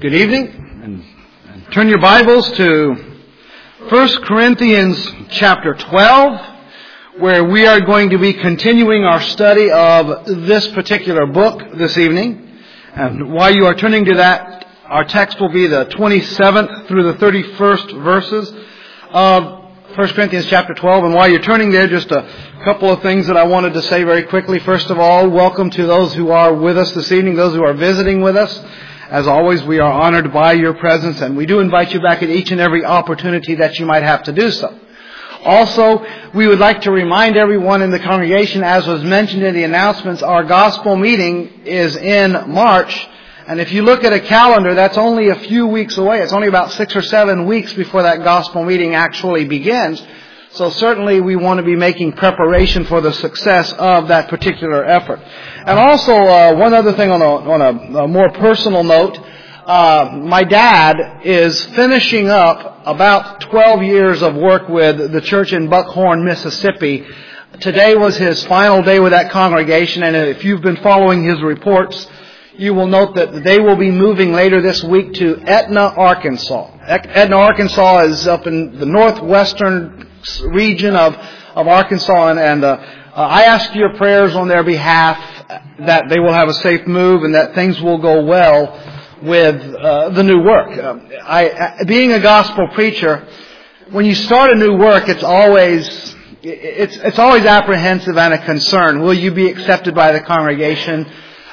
Good evening, and turn your Bibles to 1 Corinthians chapter 12, where we are going to be continuing our study of this particular book this evening. And while you are turning to that, our text will be the 27th through the 31st verses of 1 Corinthians chapter 12. And while you're turning there, just a couple of things that I wanted to say very quickly. First of all, welcome to those who are with us this evening, those who are visiting with us. As always, we are honored by your presence, and we do invite you back at each and every opportunity that you might have to do so. Also, we would like to remind everyone in the congregation, as was mentioned in the announcements, our gospel meeting is in March. And if you look at a calendar, that's only a few weeks away. It's only about 6 or 7 weeks before that gospel meeting actually begins. So certainly we want to be making preparation for the success of that particular effort. And also, one other thing on a more personal note, my dad is finishing up about 12 years of work with the church in Buckhorn, Mississippi. Today was his final day with that congregation, and if you've been following his reports, you will note that they will be moving later this week to Etna, Arkansas. Etna, Arkansas is up in the northwestern region of Arkansas, and I ask your prayers on their behalf that they will have a safe move and that things will go well with the new work. Being a gospel preacher, when you start a new work, it's always apprehensive and a concern. Will you be accepted by the congregation?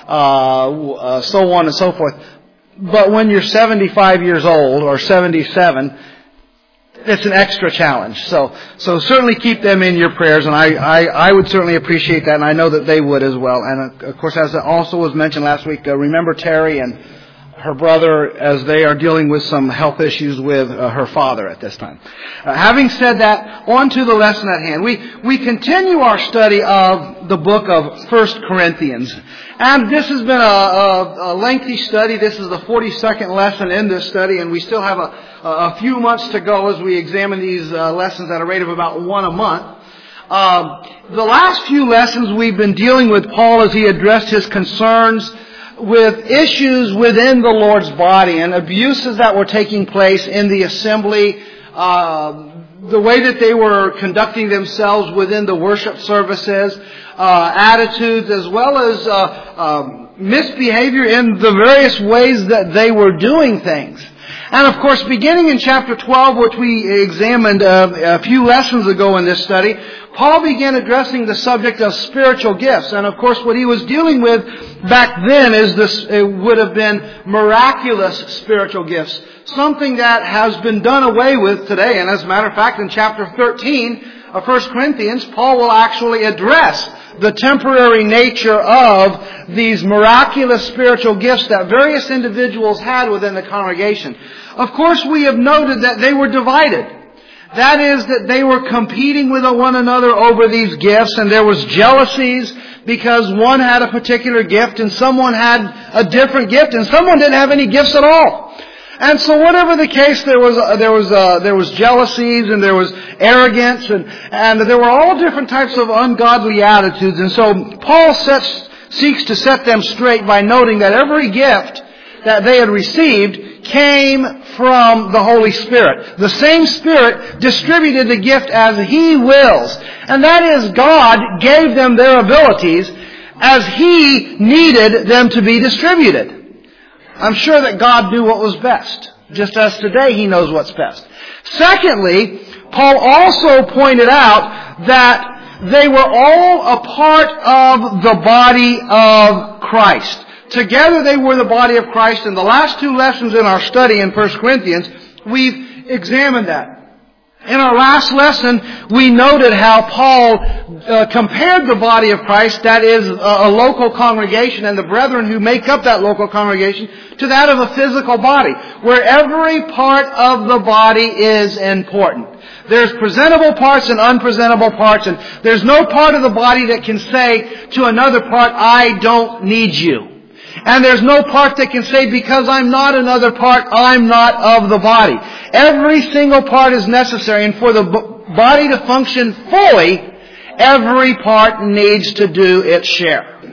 So on and so forth. But when you're 75 years old or 77, it's an extra challenge. So certainly keep them in your prayers, and I would certainly appreciate that, and I know that they would as well. And of course, as also was mentioned last week, remember Terry and her brother as they are dealing with some health issues with her father at this time. Having said that, on to the lesson at hand. We continue our study of the book of 1 Corinthians. And this has been a lengthy study. This is the 42nd lesson in this study, and we still have a few months to go as we examine these lessons at a rate of about one a month. The last few lessons we've been dealing with Paul as he addressed his concerns with issues within the Lord's body and abuses that were taking place in the assembly, the way that they were conducting themselves within the worship services, attitudes, as well as misbehavior in the various ways that they were doing things. And of course, beginning in chapter 12, which we examined a few lessons ago in this study, Paul began addressing the subject of spiritual gifts. And of course, what he was dealing with back then it would have been miraculous spiritual gifts. Something that has been done away with today. And as a matter of fact, in chapter 13 of 1 Corinthians, Paul will actually address the temporary nature of these miraculous spiritual gifts that various individuals had within the congregation. Of course, we have noted that they were divided. That is, that they were competing with one another over these gifts, and there was jealousies because one had a particular gift and someone had a different gift and someone didn't have any gifts at all. And so whatever the case, there was jealousies and there was arrogance and there were all different types of ungodly attitudes. And so Paul seeks to set them straight by noting that every gift that they had received came from the Holy Spirit. The same Spirit distributed the gift as He wills. And that is, God gave them their abilities as He needed them to be distributed. I'm sure that God knew what was best, just as today He knows what's best. Secondly, Paul also pointed out that they were all a part of the body of Christ. Together they were the body of Christ. In the last two lessons in our study in 1 Corinthians, we've examined that. In our last lesson, we noted how Paul compared the body of Christ, that is a local congregation, and the brethren who make up that local congregation, to that of a physical body, where every part of the body is important. There's presentable parts and unpresentable parts, and there's no part of the body that can say to another part, I don't need you. And there's no part that can say, because I'm not another part, I'm not of the body. Every single part is necessary, and for the body to function fully, every part needs to do its share.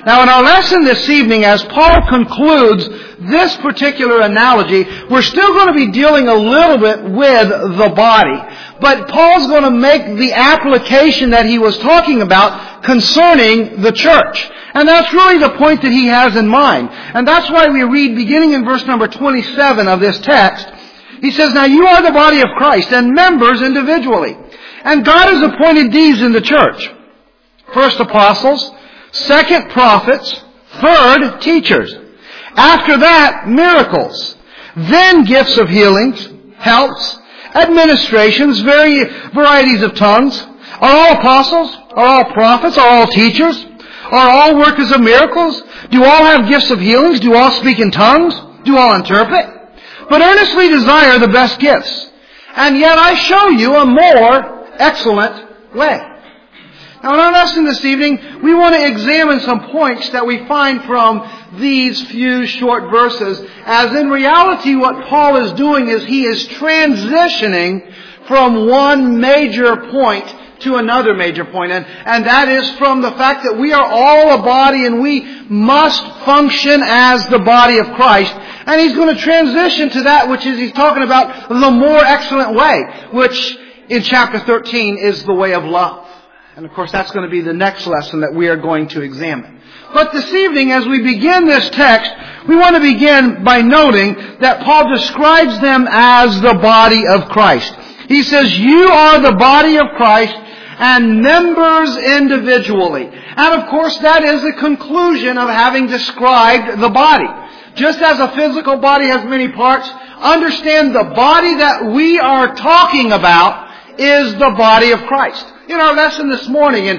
Now in our lesson this evening, as Paul concludes this particular analogy, we're still going to be dealing a little bit with the body. But Paul's going to make the application that he was talking about concerning the church. And that's really the point that he has in mind. And that's why we read, beginning in verse number 27 of this text, he says, "Now you are the body of Christ, and members individually. And God has appointed these in the church. First apostles, second prophets, third teachers. After that, miracles. Then gifts of healings, helps, administrations, varieties of tongues. Are all apostles? Are all prophets? Are all teachers? Are all workers of miracles? Do all have gifts of healings? Do all speak in tongues? Do all interpret? But earnestly desire the best gifts. And yet I show you a more excellent way." Now in our lesson this evening, we want to examine some points that we find from these few short verses, as in reality what Paul is doing is he is transitioning from one major point to another major point, and that is from the fact that we are all a body and we must function as the body of Christ. And he's going to transition to that which is, he's talking about the more excellent way, which in chapter 13 is the way of love. And of course that's going to be the next lesson that we are going to examine. But this evening, as we begin this text, we want to begin by noting that Paul describes them as the body of Christ. He says, "You are the body of Christ and members individually." And of course that is the conclusion of having described the body. Just as a physical body has many parts, understand the body that we are talking about is the body of Christ. In our lesson this morning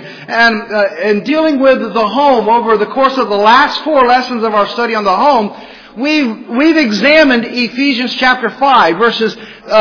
and dealing with the home over the course of the last 4 lessons of our study on the home, we've examined Ephesians chapter 5 verses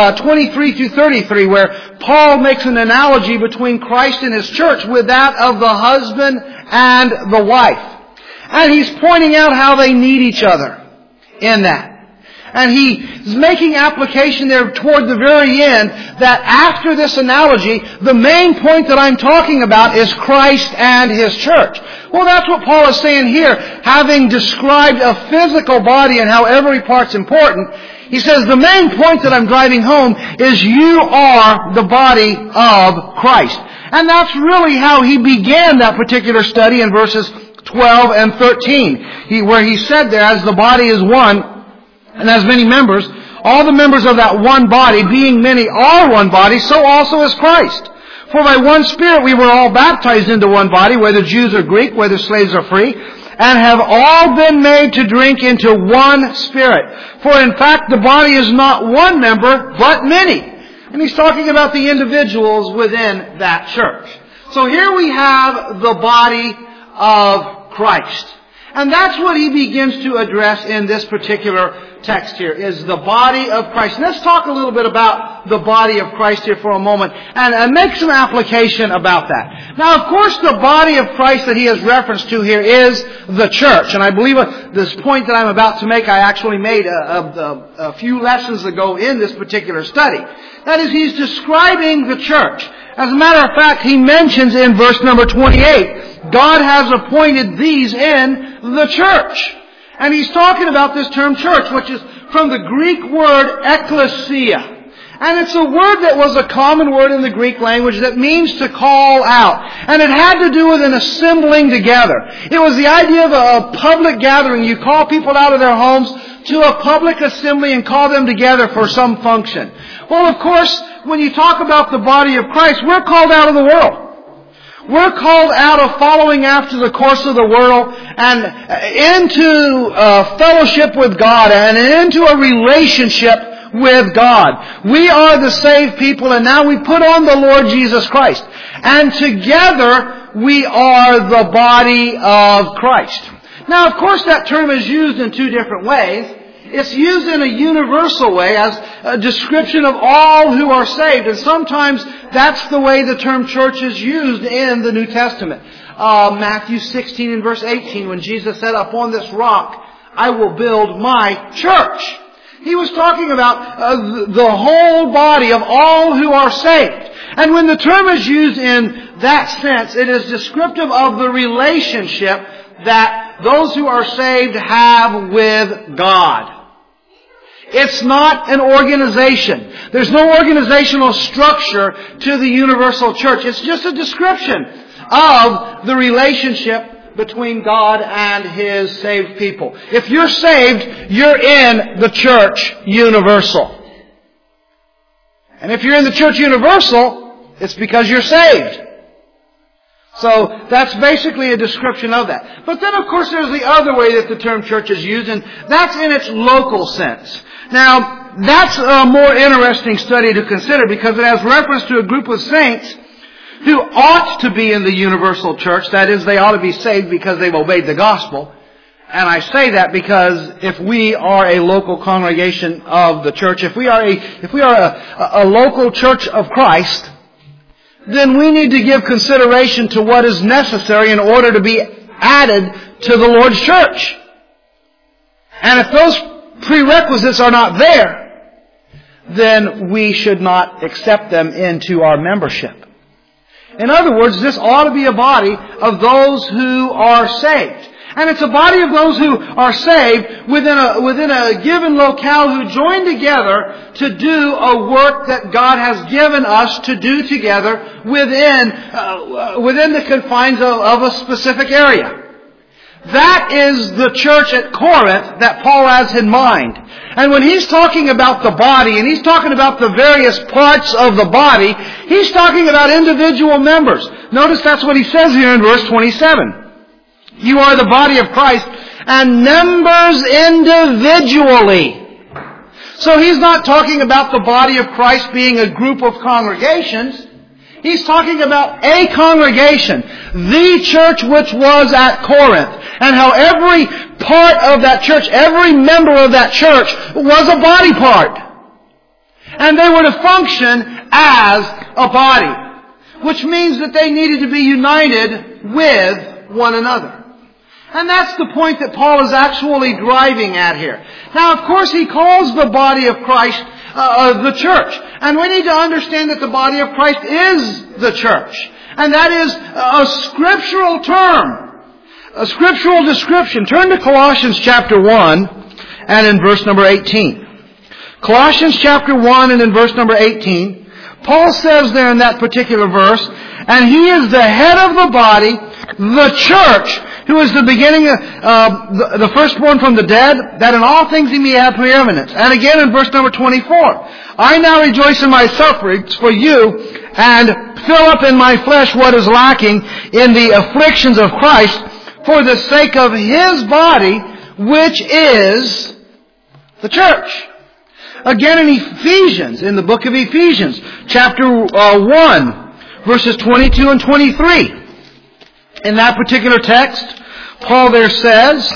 23 through 33, where Paul makes an analogy between Christ and His church with that of the husband and the wife. And he's pointing out how they need each other in that. And he is making application there toward the very end that after this analogy, the main point that I'm talking about is Christ and His church. Well, that's what Paul is saying here, having described a physical body and how every part's important. He says the main point that I'm driving home is you are the body of Christ. And that's really how he began that particular study in verses 12 and 13, where he said there, as the body is one, and has many members, all the members of that one body, being many, are one body, so also is Christ. For by one Spirit we were all baptized into one body, whether Jews or Greek, whether slaves or free, and have all been made to drink into one Spirit. For in fact the body is not one member, but many. And he's talking about the individuals within that church. So here we have the body of Christ. And that's what he begins to address in this particular text here, is the body of Christ. And let's talk a little bit about the body of Christ here for a moment and make some application about that. Now, of course, the body of Christ that he has reference to here is the church. And I believe this point that I'm about to make, I actually made a few lessons ago in this particular study. That is, he's describing the church. As a matter of fact, he mentions in verse number 28, God has appointed these in the church. And he's talking about this term church, which is from the Greek word ekklesia. And it's a word that was a common word in the Greek language that means to call out. And it had to do with an assembling together. It was the idea of a public gathering. You call people out of their homes to a public assembly and call them together for some function. Well, of course, when you talk about the body of Christ, we're called out of the world. We're called out of following after the course of the world and into fellowship with God and into a relationship with God. We are the saved people, and now we put on the Lord Jesus Christ. And together we are the body of Christ. Now, of course, that term is used in 2 different ways. It's used in a universal way as a description of all who are saved. And sometimes that's the way the term church is used in the New Testament. Matthew 16 and verse 18, when Jesus said, "Upon this rock I will build my church." He was talking about the whole body of all who are saved. And when the term is used in that sense, it is descriptive of the relationship that those who are saved have with God. It's not an organization. There's no organizational structure to the universal church. It's just a description of the relationship between God and His saved people. If you're saved, you're in the church universal. And if you're in the church universal, it's because you're saved. So that's basically a description of that. But then, of course, there's the other way that the term church is used, and that's in its local sense. Now, that's a more interesting study to consider because it has reference to a group of saints who ought to be in the universal church. That is, they ought to be saved because they've obeyed the gospel. And I say that because if we are a local congregation of the church, if we are a local church of Christ, then we need to give consideration to what is necessary in order to be added to the Lord's church. And if those prerequisites are not there, then we should not accept them into our membership. In other words, this ought to be a body of those who are saved. And it's a body of those who are saved within a given locale who join together to do a work that God has given us to do together within the confines of a specific area. That is the church at Corinth that Paul has in mind. And when he's talking about the body, and he's talking about the various parts of the body, he's talking about individual members. Notice that's what he says here in verse 27. You are the body of Christ and members individually. So he's not talking about the body of Christ being a group of congregations. He's talking about a congregation, the church which was at Corinth, and how every part of that church, every member of that church was a body part. And they were to function as a body, which means that they needed to be united with one another. And that's the point that Paul is actually driving at here. Now, of course, he calls the body of Christ the church. And we need to understand that the body of Christ is the church. And that is a scriptural term, a scriptural description. Turn to Colossians chapter 1 and in verse number 18. Colossians chapter 1 and in verse number 18, Paul says there in that particular verse, and He is the head of the body, the church, who is the beginning, the firstborn from the dead, that in all things He may have preeminence. And again in verse number 24, I now rejoice in my sufferings for you, and fill up in my flesh what is lacking in the afflictions of Christ, for the sake of His body, which is the church. Again in Ephesians, in the book of Ephesians, chapter 1, verses 22 and 23. In that particular text, Paul there says,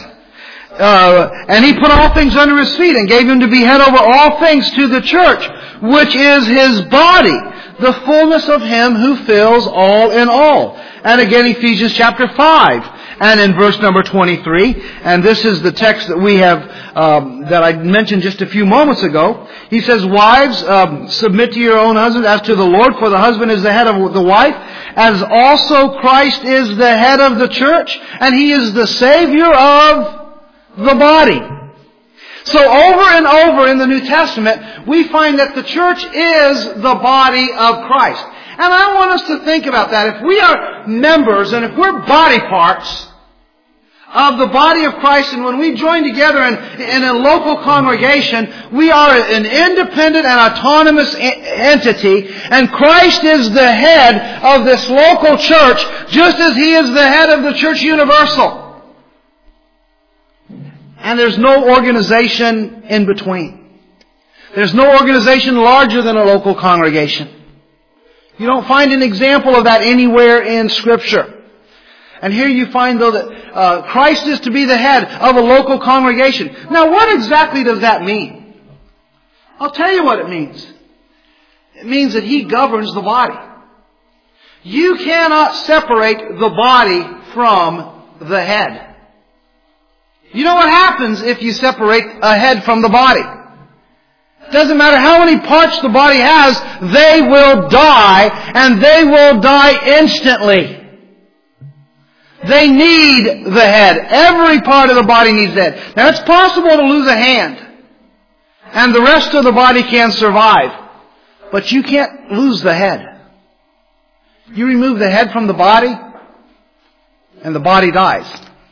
and He put all things under His feet and gave Him to be head over all things to the church, which is His body, the fullness of Him who fills all in all. And again, Ephesians chapter 5, and in verse number 23, and this is the text that we have, that I mentioned just a few moments ago. He says, wives, submit to your own husbands as to the Lord, for the husband is the head of the wife, as also Christ is the head of the church, and He is the Savior of the body. So over and over in the New Testament, we find that the church is the body of Christ. And I want us to think about that. If we are members and if we're body parts of the body of Christ, and when we join together in a local congregation, we are an independent and autonomous entity, and Christ is the head of this local church, just as He is the head of the church universal. And there's no organization in between. There's no organization larger than a local congregation. You don't find an example of that anywhere in Scripture. And here you find, though, that Christ is to be the head of a local congregation. Now, what exactly does that mean? I'll tell you what it means. It means that He governs the body. You cannot separate the body from the head. You know what happens if you separate a head from the body? It doesn't matter how many parts the body has, they will die, and they will die instantly. They need the head. Every part of the body needs the head. Now, it's possible to lose a hand, and the rest of the body can survive. But you can't lose the head. You remove the head from the body, and the body dies.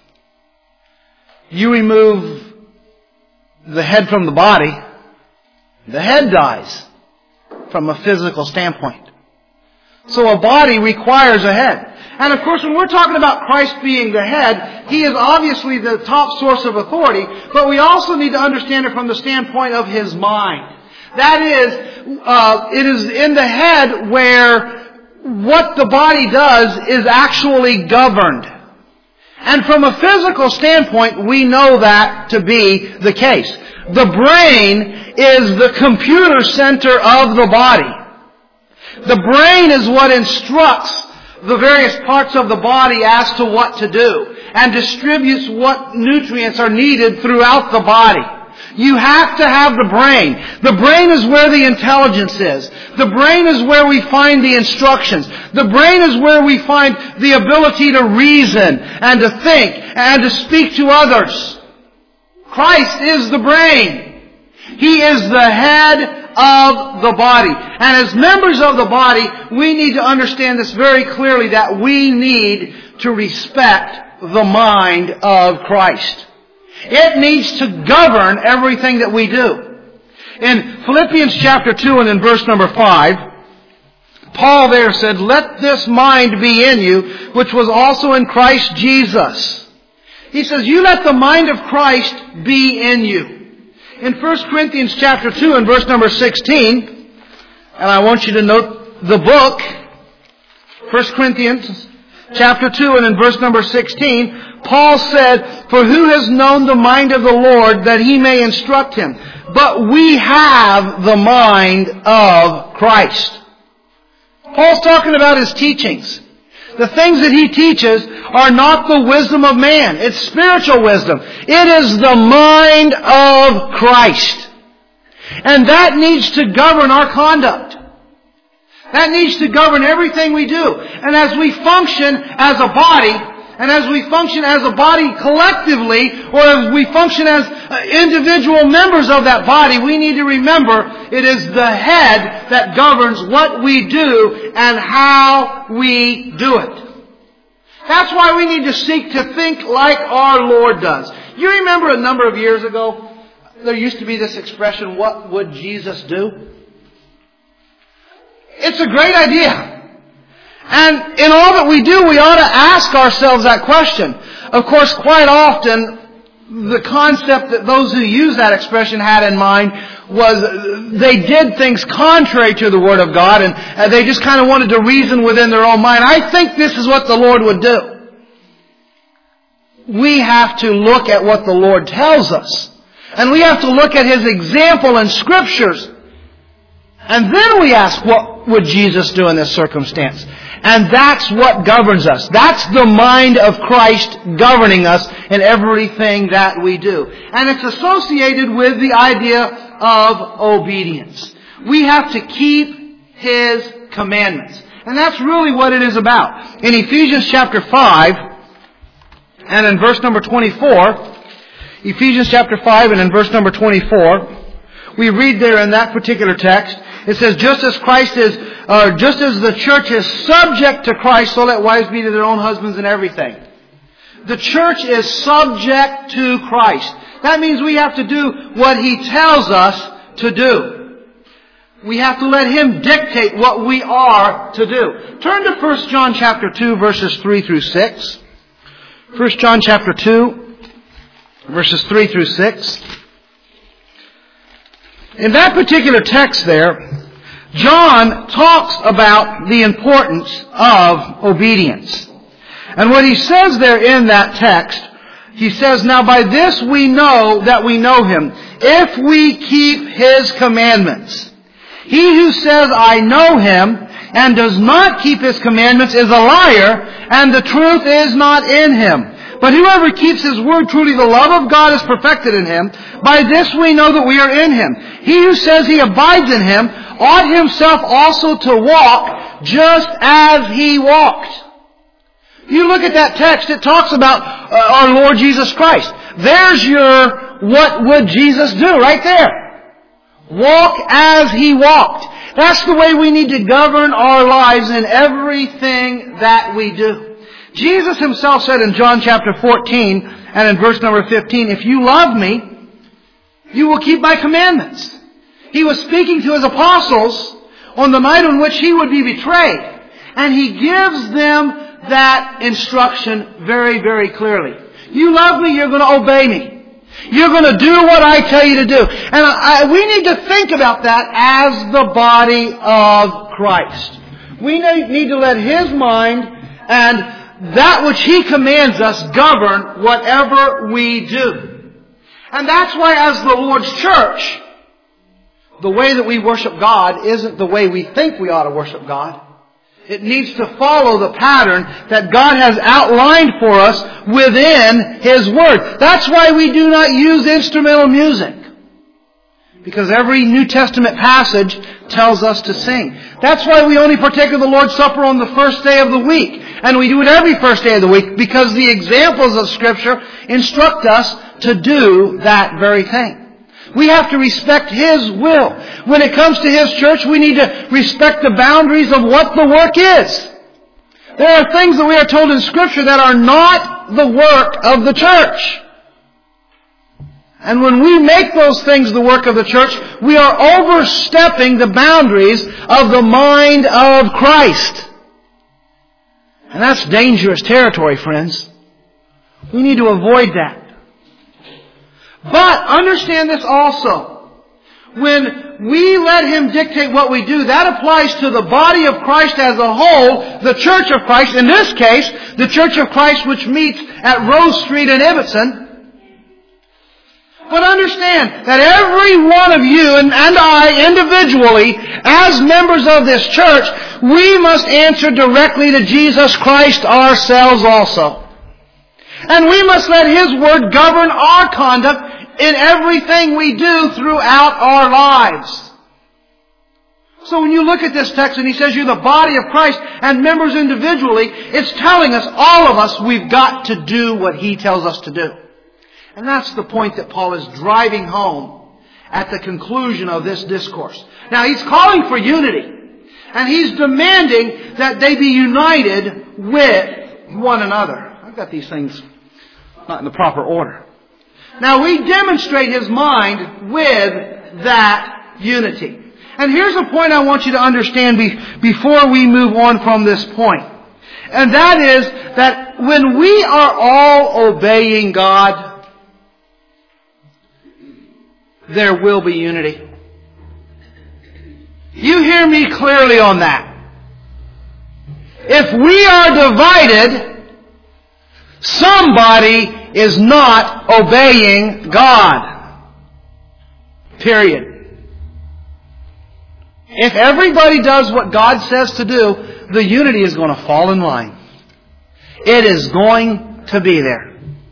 You remove the head from the body, the head dies from a physical standpoint. So a body requires a head. And of course, when we're talking about Christ being the head, He is obviously the top source of authority, but we also need to understand it from the standpoint of His mind. That is, it is in the head where what the body does is actually governed. And from a physical standpoint, we know that to be the case. The brain is the computer center of the body. The brain is what instructs the various parts of the body as to what to do and distributes what nutrients are needed throughout the body. You have to have the brain. The brain is where the intelligence is. The brain is where we find the instructions. The brain is where we find the ability to reason and to think and to speak to others. Christ is the brain. He is the head of the body. And as members of the body, we need to understand this very clearly, that we need to respect the mind of Christ. It needs to govern everything that we do. In Philippians chapter 2 and in verse number 5, Paul there said, "Let this mind be in you, which was also in Christ Jesus." He says, you let the mind of Christ be in you. In 1 Corinthians chapter 2 and verse number 16, and I want you to note the book, 1 Corinthians chapter 2 and in verse number 16, Paul said, "For who has known the mind of the Lord that He may instruct him? But we have the mind of Christ." Paul's talking about his teachings. The things that he teaches are not the wisdom of man. It's spiritual wisdom. It is the mind of Christ. And that needs to govern our conduct. That needs to govern everything we do. And as we function as a body, and as we function as a body collectively, or as we function as individual members of that body, we need to remember it is the head that governs what we do and how we do it. That's why we need to seek to think like our Lord does. You remember a number of years ago, there used to be this expression, "What would Jesus do?" It's a great idea. And in all that we do, we ought to ask ourselves that question. Of course, quite often, the concept that those who use that expression had in mind was they did things contrary to the Word of God, and they just kind of wanted to reason within their own mind. I think this is what the Lord would do. We have to look at what the Lord tells us. And we have to look at His example in Scriptures. And then we ask, what would Jesus do in this circumstance? And that's what governs us. That's the mind of Christ governing us in everything that we do. And it's associated with the idea of obedience. We have to keep His commandments. And that's really what it is about. In Ephesians chapter 5, and in verse number 24, Ephesians chapter 5 and in verse number 24, we read there in that particular text, it says, just as the church is subject to Christ, so let wives be to their own husbands in everything. The church is subject to Christ. That means we have to do what He tells us to do. We have to let Him dictate what we are to do. Turn to 1 John chapter 2, verses 3 through 6. 1 John chapter 2, verses 3 through 6. In that particular text there, John talks about the importance of obedience. And what he says there in that text, he says, "Now by this we know that we know Him, if we keep His commandments. He who says, I know Him, and does not keep His commandments is a liar, and the truth is not in him. But whoever keeps His word, truly the love of God is perfected in him. By this we know that we are in Him. He who says he abides in Him ought himself also to walk just as He walked." You look at that text, it talks about our Lord Jesus Christ. There's your what would Jesus do right there. Walk as He walked. That's the way we need to govern our lives in everything that we do. Jesus Himself said in John chapter 14 and in verse number 15, if you love me, you will keep my commandments. He was speaking to His apostles on the night on which He would be betrayed. And He gives them that instruction very, very clearly. You love me, you're going to obey me. You're going to do what I tell you to do. And we need to think about that as the body of Christ. We need to let His mind and that which He commands us govern whatever we do. And that's why as the Lord's church, the way that we worship God isn't the way we think we ought to worship God. It needs to follow the pattern that God has outlined for us within His Word. That's why we do not use instrumental music. Because every New Testament passage tells us to sing. That's why we only partake of the Lord's Supper on the first day of the week. And we do it every first day of the week because the examples of Scripture instruct us to do that very thing. We have to respect His will. When it comes to His church, we need to respect the boundaries of what the work is. There are things that we are told in Scripture that are not the work of the church. And when we make those things the work of the church, we are overstepping the boundaries of the mind of Christ. And that's dangerous territory, friends. We need to avoid that. But understand this also. When we let Him dictate what we do, that applies to the body of Christ as a whole, the Church of Christ. In this case, the Church of Christ which meets at Rose Street in Ibbotson. But understand that every one of you and I individually, as members of this church, we must answer directly to Jesus Christ ourselves also. And we must let His Word govern our conduct in everything we do throughout our lives. So when you look at this text and He says you're the body of Christ and members individually, it's telling us, all of us, we've got to do what He tells us to do. And that's the point that Paul is driving home at the conclusion of this discourse. Now he's calling for unity. And he's demanding that they be united with one another. I've got these things not in the proper order. Now we demonstrate His mind with that unity. And here's a point I want you to understand before we move on from this point. And that is that when we are all obeying God, there will be unity. You hear me clearly on that. If we are divided, somebody is not obeying God. Period. If everybody does what God says to do, the unity is going to fall in line. It is going to be there.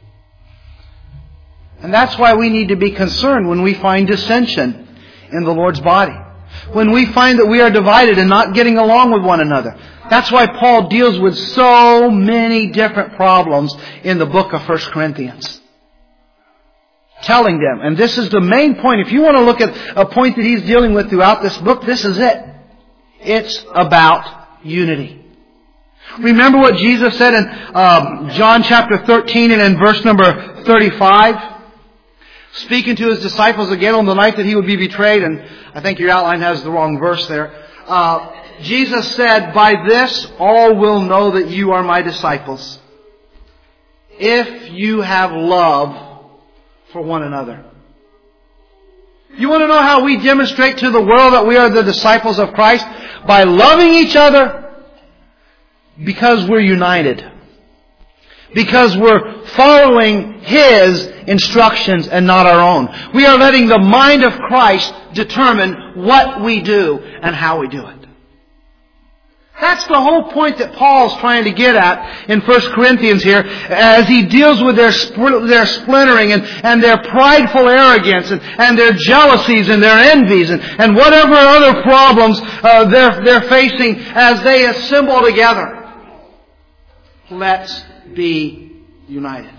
And that's why we need to be concerned when we find dissension in the Lord's body. When we find that we are divided and not getting along with one another. That's why Paul deals with so many different problems in the book of 1 Corinthians. Telling them, and this is the main point. If you want to look at a point that he's dealing with throughout this book, this is it. It's about unity. Remember what Jesus said in John chapter 13 and in verse number 35? Speaking to His disciples again on the night that He would be betrayed, and I think your outline has the wrong verse there. Jesus said, "By this all will know that you are my disciples, if you have love for one another." You want to know how we demonstrate to the world that we are the disciples of Christ? By loving each other because we're united. Because we're following His instructions and not our own. We are letting the mind of Christ determine what we do and how we do it. That's the whole point that Paul's trying to get at in 1 Corinthians here as he deals with their splintering and their prideful arrogance and their jealousies and their envies and whatever other problems they're facing as they assemble together. Let's be united.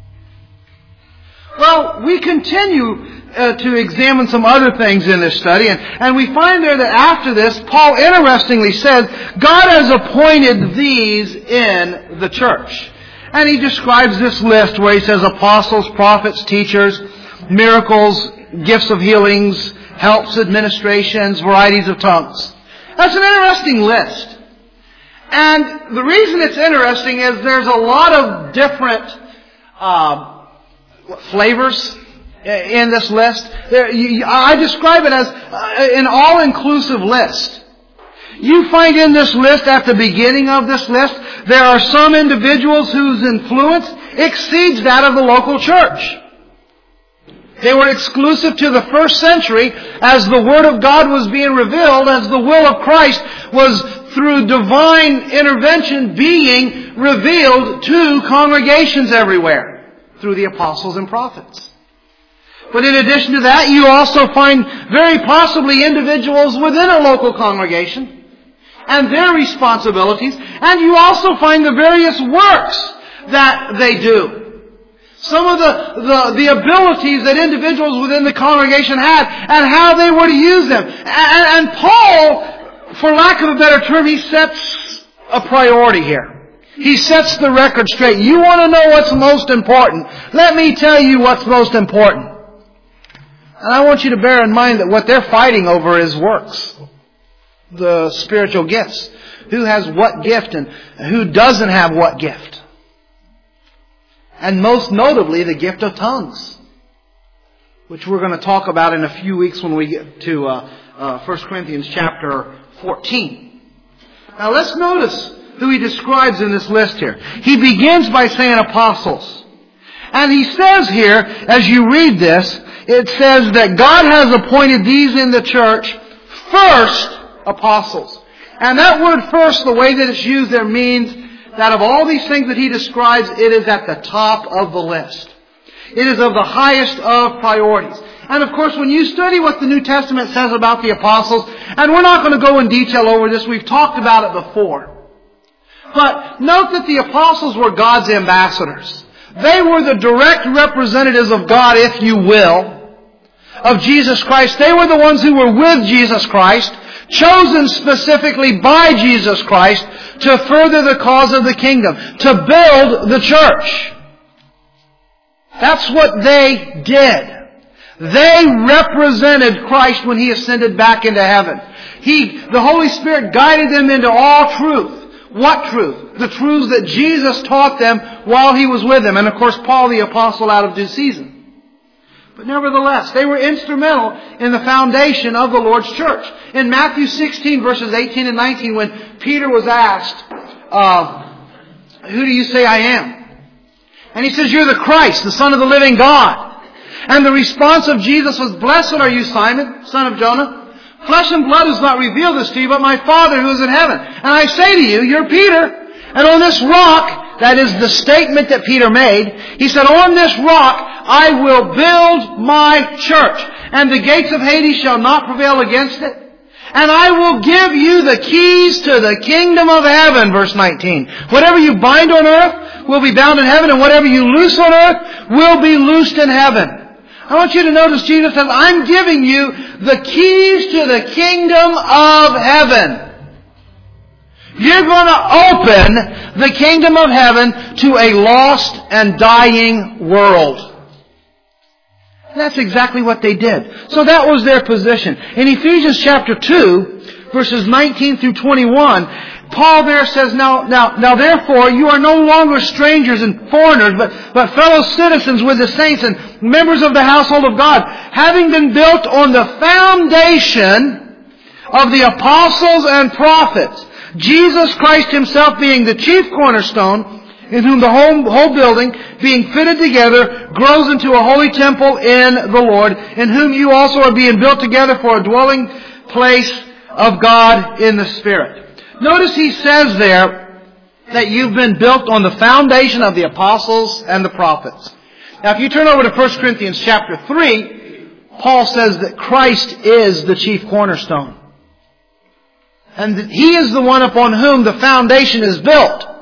Well, we continue to examine some other things in this study, and we find there that after this, Paul interestingly says, God has appointed these in the church. And he describes this list where he says apostles, prophets, teachers, miracles, gifts of healings, helps, administrations, varieties of tongues. That's an interesting list. And the reason it's interesting is there's a lot of different flavors in this list. I describe it as an all-inclusive list. You find in this list, at the beginning of this list, there are some individuals whose influence exceeds that of the local church. They were exclusive to the first century as the Word of God was being revealed, as the will of Christ was through divine intervention being revealed to congregations everywhere through the apostles and prophets. But in addition to that, you also find very possibly individuals within a local congregation and their responsibilities, and you also find the various works that they do. Some of the abilities that individuals within the congregation had and how they were to use them. And Paul, for lack of a better term, he sets a priority here. He sets the record straight. You want to know what's most important? Let me tell you what's most important. And I want you to bear in mind that what they're fighting over is works. The spiritual gifts. Who has what gift and who doesn't have what gift. And most notably, the gift of tongues, which we're going to talk about in a few weeks when we get to 1 Corinthians chapter 14. Now let's notice who he describes in this list here. He begins by saying apostles. And he says here, as you read this, it says that God has appointed these in the church first apostles. And that word first, the way that it's used there, means that of all these things that he describes, it is at the top of the list. It is of the highest of priorities. And of course, when you study what the New Testament says about the apostles, and we're not going to go in detail over this, we've talked about it before. But note that the apostles were God's ambassadors. They were the direct representatives of God, if you will, of Jesus Christ. They were the ones who were with Jesus Christ, chosen specifically by Jesus Christ to further the cause of the kingdom, to build the church. That's what they did. They represented Christ when He ascended back into heaven. The Holy Spirit guided them into all truth. What truth? The truths that Jesus taught them while He was with them. And of course, Paul the Apostle out of due season. But nevertheless, they were instrumental in the foundation of the Lord's church. In Matthew 16, verses 18 and 19, when Peter was asked, who do you say I am? And he says, you're the Christ, the Son of the living God. And the response of Jesus was, blessed are you, Simon, son of Jonah. Flesh and blood has not revealed this to you, but my Father who is in heaven. And I say to you, you're Peter. And on this rock, that is the statement that Peter made, he said, on this rock I will build my church, and the gates of Hades shall not prevail against it. And I will give you the keys to the kingdom of heaven, verse 19. Whatever you bind on earth will be bound in heaven, and whatever you loose on earth will be loosed in heaven. I want you to notice Jesus says, I'm giving you the keys to the kingdom of heaven. You're going to open the kingdom of heaven to a lost and dying world. And that's exactly what they did. So that was their position. In Ephesians chapter 2, verses 19 through 21, Paul there says, Now therefore you are no longer strangers and foreigners, but fellow citizens with the saints and members of the household of God, having been built on the foundation of the apostles and prophets, Jesus Christ Himself being the chief cornerstone, in whom the whole building, being fitted together, grows into a holy temple in the Lord, in whom you also are being built together for a dwelling place of God in the Spirit. Notice he says there that you've been built on the foundation of the apostles and the prophets. Now if you turn over to 1 Corinthians chapter 3, Paul says that Christ is the chief cornerstone. And that He is the one upon whom the foundation is built.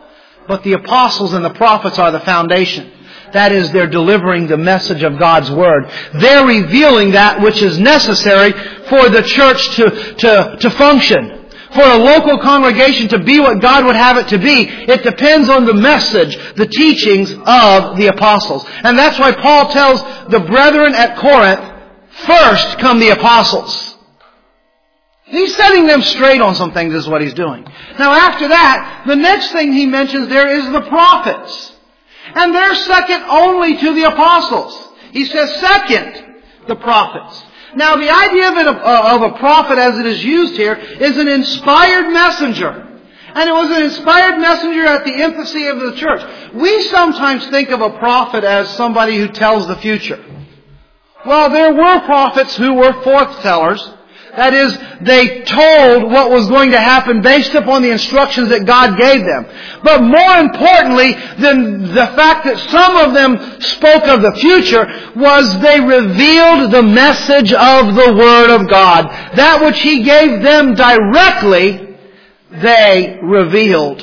But the apostles and the prophets are the foundation. That is, they're delivering the message of God's Word. They're revealing that which is necessary for the church to function. For a local congregation to be what God would have it to be, it depends on the message, the teachings of the apostles. And that's why Paul tells the brethren at Corinth, first come the apostles. He's setting them straight on some things, is what he's doing. Now after that, the next thing he mentions there is the prophets. And they're second only to the apostles. He says second, the prophets. Now the idea of a prophet as it is used here is an inspired messenger. And it was an inspired messenger at the infancy of the church. We sometimes think of a prophet as somebody who tells the future. Well, there were prophets who were forthtellers. That is, they told what was going to happen based upon the instructions that God gave them. But more importantly than the fact that some of them spoke of the future was they revealed the message of the Word of God. That which He gave them directly, they revealed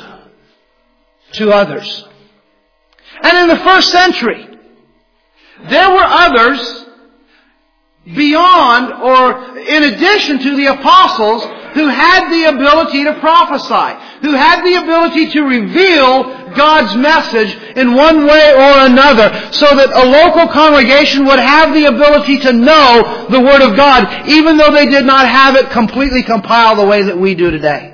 to others. And in the first century, there were others beyond or in addition to the apostles who had the ability to prophesy, who had the ability to reveal God's message in one way or another, so that a local congregation would have the ability to know the Word of God, even though they did not have it completely compiled the way that we do today.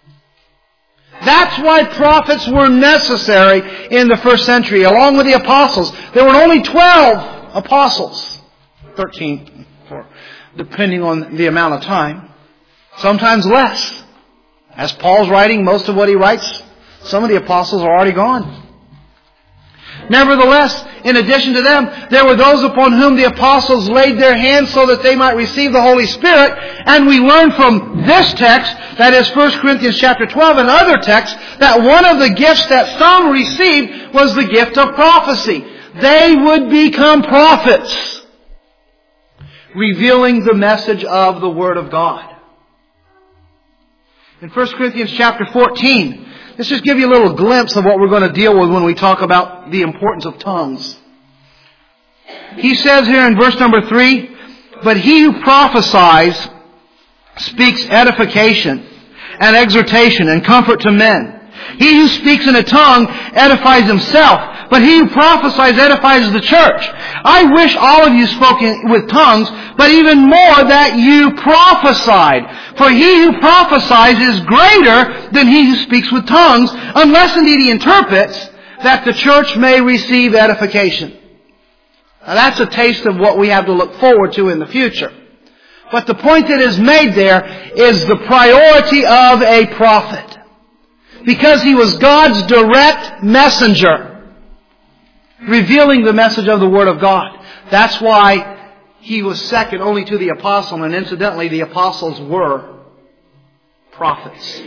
That's why prophets were necessary in the first century, along with the apostles. There were only 12 apostles. 13, depending on the amount of time. Sometimes less. As Paul's writing, most of what he writes, some of the apostles are already gone. Nevertheless, in addition to them, there were those upon whom the apostles laid their hands so that they might receive the Holy Spirit. And we learn from this text, that is 1 Corinthians chapter 12 and other texts, that one of the gifts that some received was the gift of prophecy. They would become prophets, revealing the message of the Word of God. In 1 Corinthians chapter 14, let's just give you a little glimpse of what we're going to deal with when we talk about the importance of tongues. He says here in verse number 3, "But he who prophesies speaks edification and exhortation and comfort to men. He who speaks in a tongue edifies himself, but he who prophesies edifies the church. I wish all of you spoke with tongues, but even more that you prophesied. For he who prophesies is greater than he who speaks with tongues, unless indeed he interprets, that the church may receive edification." Now that's a taste of what we have to look forward to in the future. But the point that is made there is the priority of a prophet. Because he was God's direct messenger, revealing the message of the Word of God. That's why he was second only to the apostle, and incidentally, the apostles were prophets.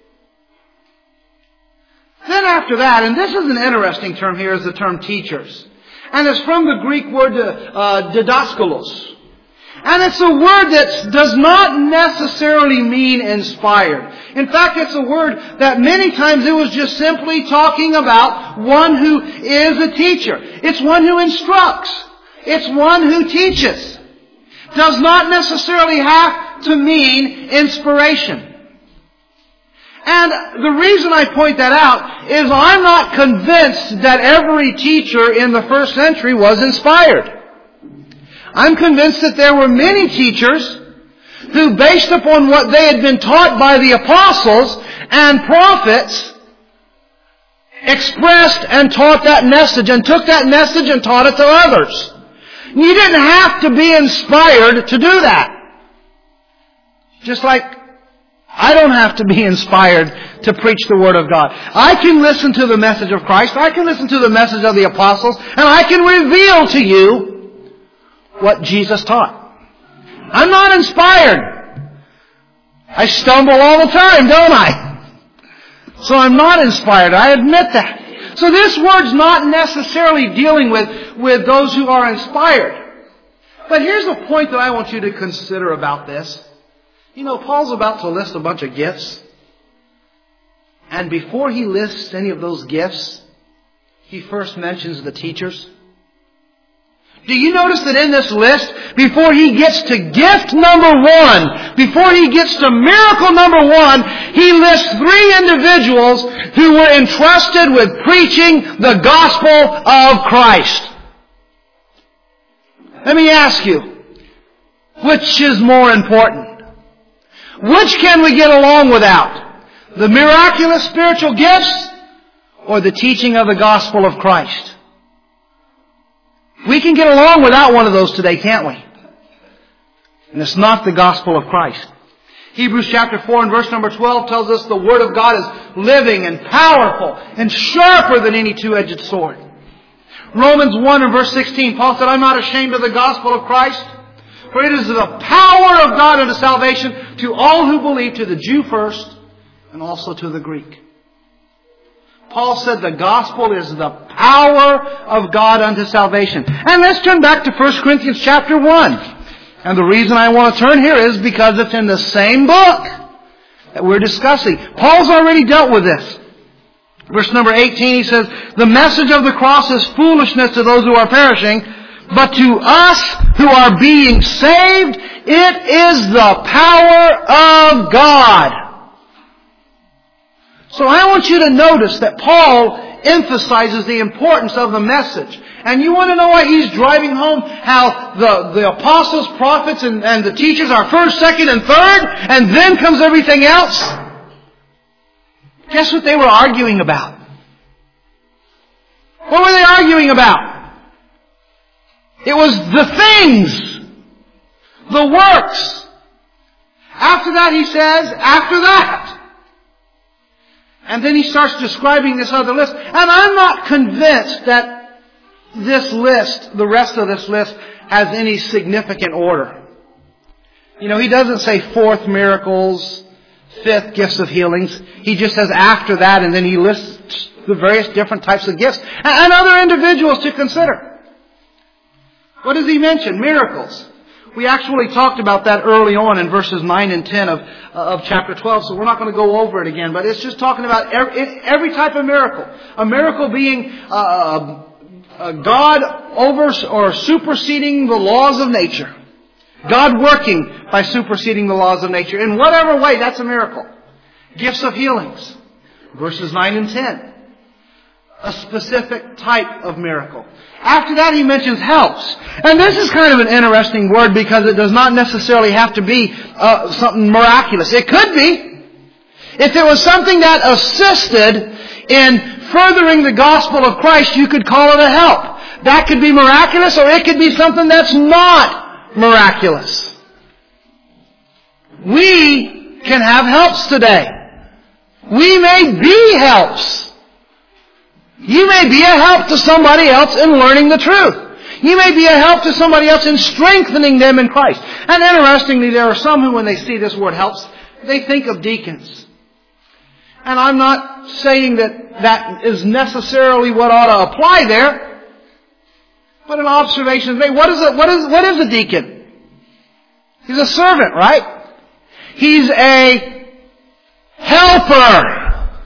Then after that, and this is an interesting term here, is the term teachers. And it's from the Greek word didaskalos. And it's a word that does not necessarily mean inspired. In fact, it's a word that many times it was just simply talking about one who is a teacher. It's one who instructs. It's one who teaches. Does not necessarily have to mean inspiration. And the reason I point that out is I'm not convinced that every teacher in the first century was inspired. I'm convinced that there were many teachers who, based upon what they had been taught by the apostles and prophets, expressed and taught that message and took that message and taught it to others. You didn't have to be inspired to do that. Just like I don't have to be inspired to preach the Word of God. I can listen to the message of Christ. I can listen to the message of the apostles, and I can reveal to you what Jesus taught. I'm not inspired. I stumble all the time, don't I? So I'm not inspired. I admit that. So this word's not necessarily dealing with those who are inspired. But here's a point that I want you to consider about this. You know, Paul's about to list a bunch of gifts. And before he lists any of those gifts, he first mentions the teachers. Do you notice that in this list, before he gets to gift number one, before he gets to miracle number one, he lists 3 individuals who were entrusted with preaching the gospel of Christ. Let me ask you, which is more important? Which can we get along without? The miraculous spiritual gifts or the teaching of the gospel of Christ? We can get along without one of those today, can't we? And it's not the gospel of Christ. Hebrews chapter 4 and verse number 12 tells us the Word of God is living and powerful and sharper than any two-edged sword. Romans 1 and verse 16, Paul said, I'm not ashamed of the gospel of Christ, for it is the power of God unto salvation to all who believe, to the Jew first, and also to the Greek. Paul said the gospel is the power of God unto salvation. And let's turn back to 1 Corinthians chapter 1. And the reason I want to turn here is because it's in the same book that we're discussing. Paul's already dealt with this. Verse number 18, he says, the message of the cross is foolishness to those who are perishing, but to us who are being saved, it is the power of God. So I want you to notice that Paul emphasizes the importance of the message. And you want to know why he's driving home how the apostles, prophets, and the teachers are first, second, and third, and then comes everything else? Guess what they were arguing about? What were they arguing about? It was the things, the works. After that, he says, after that. And then he starts describing this other list. And I'm not convinced that this list, the rest of this list, has any significant order. You know, he doesn't say 4th miracles, 5th gifts of healings. He just says after that, and then he lists the various different types of gifts and other individuals to consider. What does he mention? Miracles. We actually talked about that early on in verses 9 and 10 of chapter 12, so we're not going to go over it again. But it's just talking about every type of miracle. A miracle being God over or superseding the laws of nature. God working by superseding the laws of nature. In whatever way, that's a miracle. Gifts of healings. Verses 9 and 10. A specific type of miracle. After that, he mentions helps. And this is kind of an interesting word because it does not necessarily have to be something miraculous. It could be. If it was something that assisted in furthering the gospel of Christ, you could call it a help. That could be miraculous, or it could be something that's not miraculous. We can have helps today. We may be helps. You may be a help to somebody else in learning the truth. You may be a help to somebody else in strengthening them in Christ. And interestingly, there are some who, when they see this word helps, they think of deacons. And I'm not saying that that is necessarily what ought to apply there. But an observation is made. What is a deacon? He's a servant, right? He's a helper.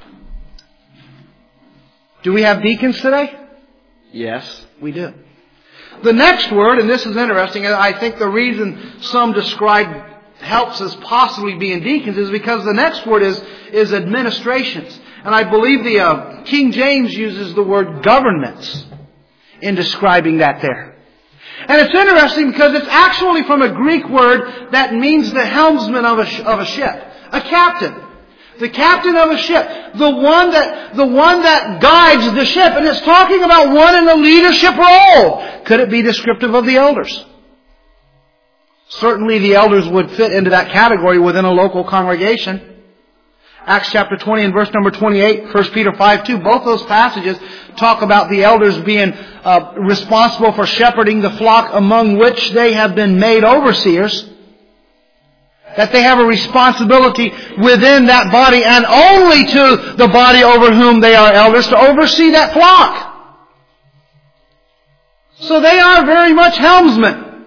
Do we have deacons today? Yes, we do. The next word, and this is interesting, and I think the reason some describe helps as possibly being deacons is because the next word is administrations. And I believe the King James uses the word governments in describing that there. And it's interesting because it's actually from a Greek word that means the helmsman of a ship. A captain. The captain of a ship. The one that guides the ship. And it's talking about one in a leadership role. Could it be descriptive of the elders? Certainly the elders would fit into that category within a local congregation. Acts chapter 20 and verse number 28, 1 Peter 5:2, both those passages talk about the elders being responsible for shepherding the flock among which they have been made overseers. That they have a responsibility within that body and only to the body over whom they are elders to oversee that flock. So they are very much helmsmen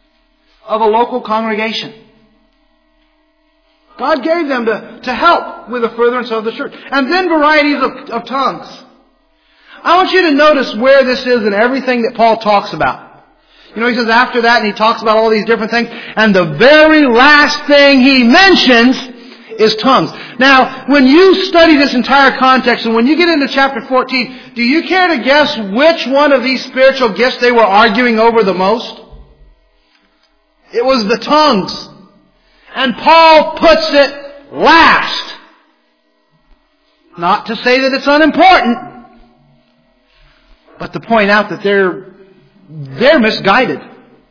of a local congregation. God gave them to help with the furtherance of the church. And then varieties of tongues. I want you to notice where this is in everything that Paul talks about. You know, he says after that, and he talks about all these different things, and the very last thing he mentions is tongues. Now, when you study this entire context, and when you get into chapter 14, do you care to guess which one of these spiritual gifts they were arguing over the most? It was the tongues. And Paul puts it last. Not to say that it's unimportant, but to point out that they're misguided.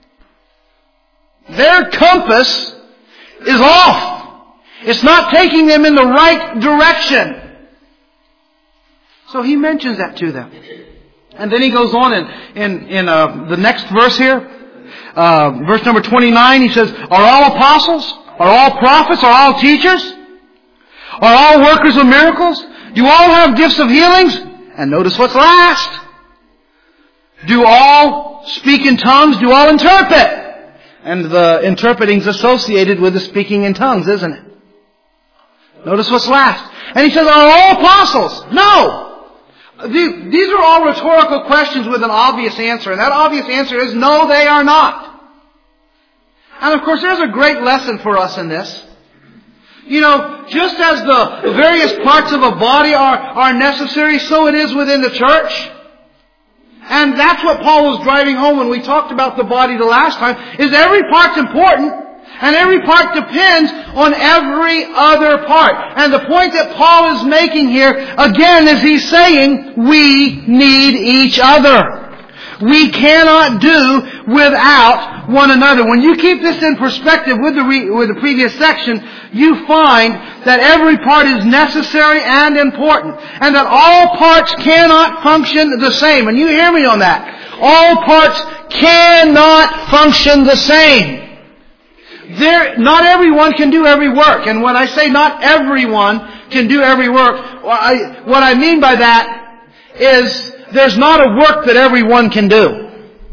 Their compass is off. It's not taking them in the right direction. So he mentions that to them. And then he goes on in the next verse here, verse number 29, he says, are all apostles? Are all prophets? Are all teachers? Are all workers of miracles? Do all have gifts of healings? And notice what's last. Do all speak in tongues? Do all interpret? And the interpreting's associated with the speaking in tongues, isn't it? Notice what's last. And he says, are all apostles? No! These are all rhetorical questions with an obvious answer. And that obvious answer is, no, they are not. And of course, there's a great lesson for us in this. You know, just as the various parts of a body are necessary, so it is within the church. And that's what Paul was driving home when we talked about the body the last time, is every part's important, and every part depends on every other part. And the point that Paul is making here, again, is he's saying, we need each other. We cannot do without one another. When you keep this in perspective with the previous section, you find that every part is necessary and important, and that all parts cannot function the same. And you hear me on that. All parts cannot function the same. Not everyone can do every work. And when I say not everyone can do every work, what I mean by that is there's not a work that everyone can do.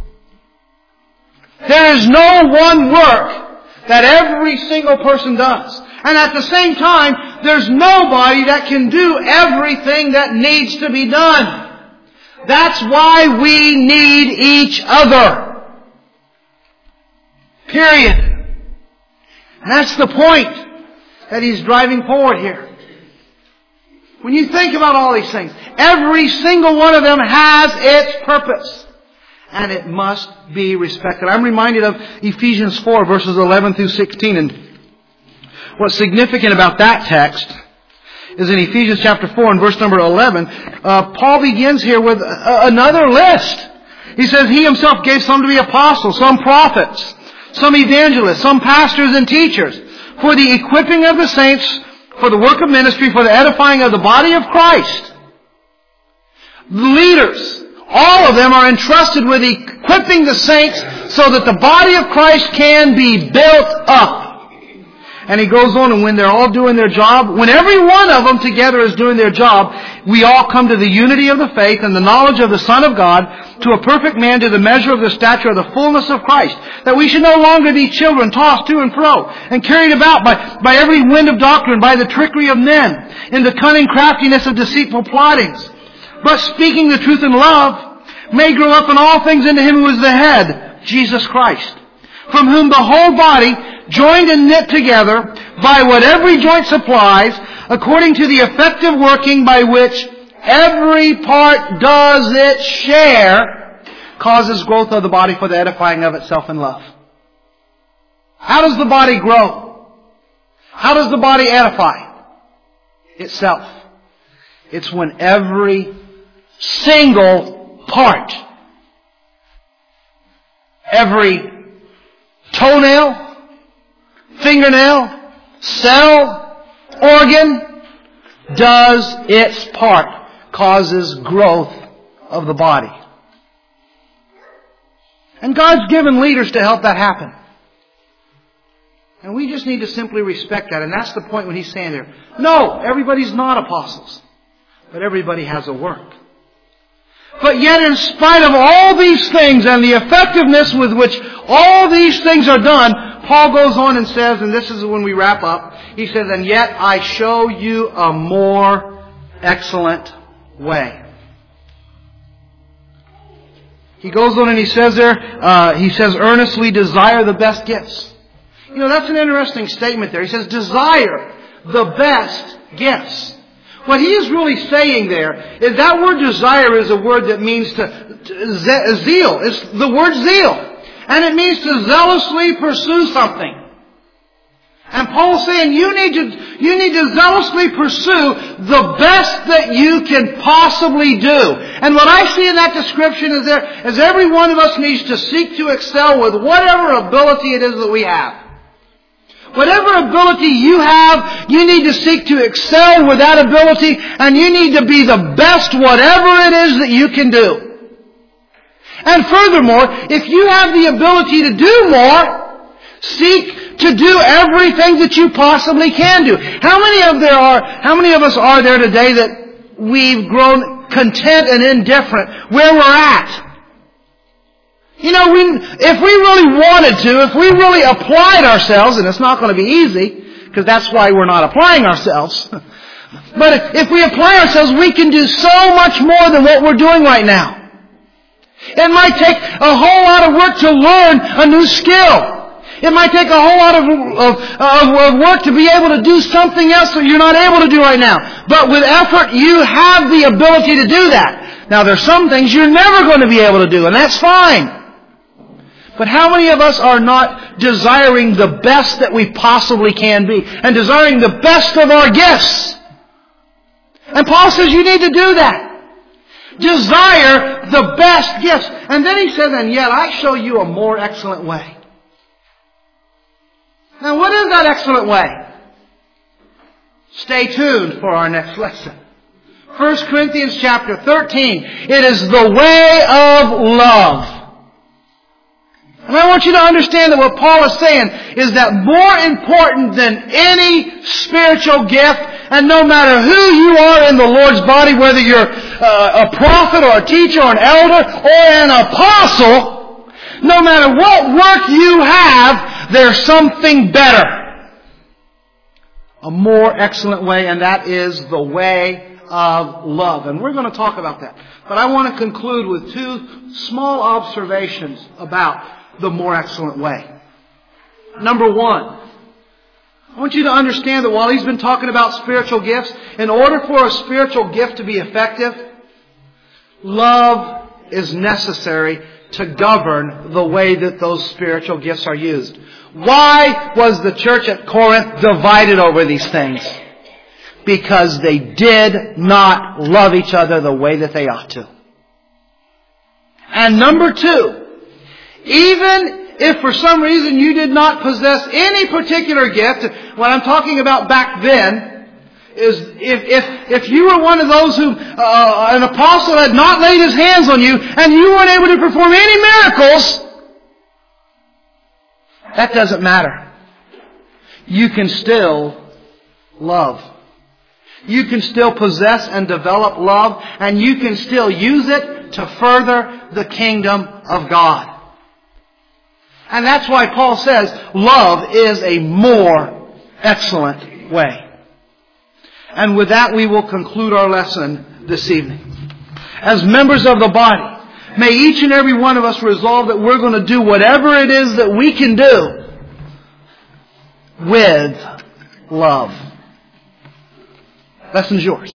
There is no one work that every single person does. And at the same time, there's nobody that can do everything that needs to be done. That's why we need each other. Period. And that's the point that he's driving forward here. When you think about all these things, every single one of them has its purpose. And it must be respected. I'm reminded of Ephesians 4, verses 11 through 16. And what's significant about that text is in Ephesians chapter 4 and verse number 11, Paul begins here with another list. He says, he himself gave some to be apostles, some prophets, some evangelists, some pastors and teachers, for the equipping of the saints, for the work of ministry, for the edifying of the body of Christ. The leaders, all of them are entrusted with equipping the saints so that the body of Christ can be built up. And he goes on, and when they're all doing their job, when every one of them together is doing their job, we all come to the unity of the faith and the knowledge of the Son of God, to a perfect man, to the measure of the stature of the fullness of Christ, that we should no longer be children tossed to and fro and carried about by every wind of doctrine, by the trickery of men, in the cunning craftiness of deceitful plottings, but speaking the truth in love, may grow up in all things into Him who is the head, Jesus Christ, from whom the whole body, joined and knit together by what every joint supplies, according to the effective working by which every part does its share, causes growth of the body for the edifying of itself in love. How does the body grow? How does the body edify itself? It's when every single part, every toenail, fingernail, cell, organ, does its part, causes growth of the body. And God's given leaders to help that happen. And we just need to simply respect that. And that's the point when he's saying there, no, everybody's not apostles, but everybody has a work. But yet, in spite of all these things and the effectiveness with which all these things are done, Paul goes on and says, and this is when we wrap up, he says, and yet I show you a more excellent way. He goes on and he says there, earnestly desire the best gifts. You know, that's an interesting statement there. He says, desire the best gifts. What he is really saying there is that word desire is a word that means zeal. It's the word zeal. And it means to zealously pursue something. And Paul's saying you need to zealously pursue the best that you can possibly do. And what I see in that description is every one of us needs to seek to excel with whatever ability it is that we have. Whatever ability you have, you need to seek to excel with that ability, and you need to be the best whatever it is that you can do. And furthermore, if you have the ability to do more, seek to do everything that you possibly can do. How many of us are there today that we've grown content and indifferent where we're at? You know, if we really wanted to, if we really applied ourselves, and it's not going to be easy, because that's why we're not applying ourselves. But if we apply ourselves, we can do so much more than what we're doing right now. It might take a whole lot of work to learn a new skill. It might take a whole lot of work to be able to do something else that you're not able to do right now. But with effort, you have the ability to do that. Now, there's some things you're never going to be able to do, and that's fine. But how many of us are not desiring the best that we possibly can be, and desiring the best of our gifts? And Paul says you need to do that. Desire the best gifts. And then he says, and yet I show you a more excellent way. Now, what is that excellent way? Stay tuned for our next lesson. 1 Corinthians chapter 13. It is the way of love. And I want you to understand that what Paul is saying is that more important than any spiritual gift, and no matter who you are in the Lord's body, whether you're a prophet or a teacher or an elder or an apostle, no matter what work you have, there's something better. A more excellent way, and that is the way of love. And we're going to talk about that. But I want to conclude with two small observations about the more excellent way. Number one, I want you to understand that while he's been talking about spiritual gifts, in order for a spiritual gift to be effective, love is necessary to govern the way that those spiritual gifts are used. Why was the church at Corinth divided over these things? Because they did not love each other the way that they ought to. And number two, even if for some reason you did not possess any particular gift, what I'm talking about back then is if you were one of those who, an apostle had not laid his hands on you and you weren't able to perform any miracles, that doesn't matter. You can still love. You can still possess and develop love, and you can still use it to further the kingdom of God. And that's why Paul says love is a more excellent way. And with that, we will conclude our lesson this evening. As members of the body, may each and every one of us resolve that we're going to do whatever it is that we can do with love. Lesson's yours.